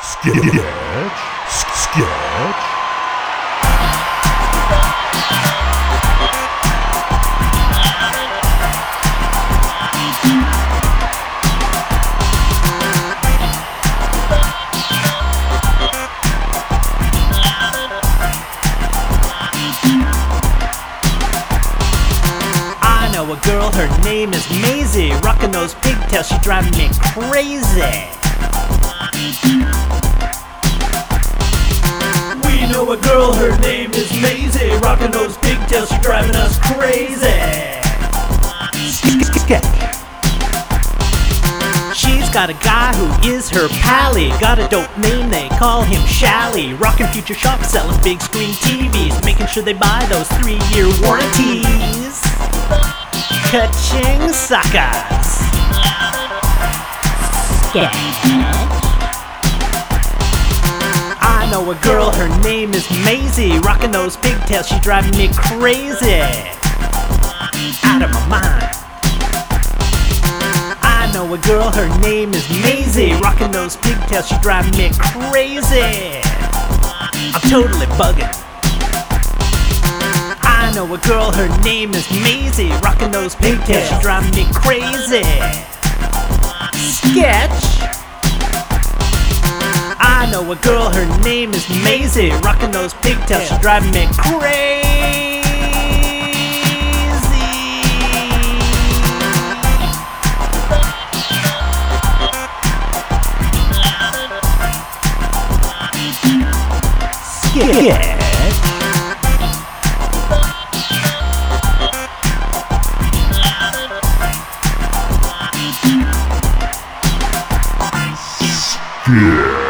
Sketch. I know a girl, her name is Maisie. Rockin' those pigtails, she driving me crazy. We know a girl, her name is Maisie. Rockin' those pigtails, she driving us crazy. She's got a guy who is her pally. Got a dope name, they call him Shally. Rockin' Future Shop, selling big screen TVs, making sure they buy those 3-year warranties. Ka-ching, suckers. I know a girl, her name is Maisie. Rockin' those pigtails, she driving me crazy. Out of my mind. I know a girl, her name is Maisie. Rockin' those pigtails, she driving me crazy. I'm totally bugging. I know a girl, her name is Maisie. Rockin' those pigtails, she driving me crazy. Sketch. I know a girl, her name is Maisie. Rockin' those pigtails, she driving me crazy. Sketch. Yeah.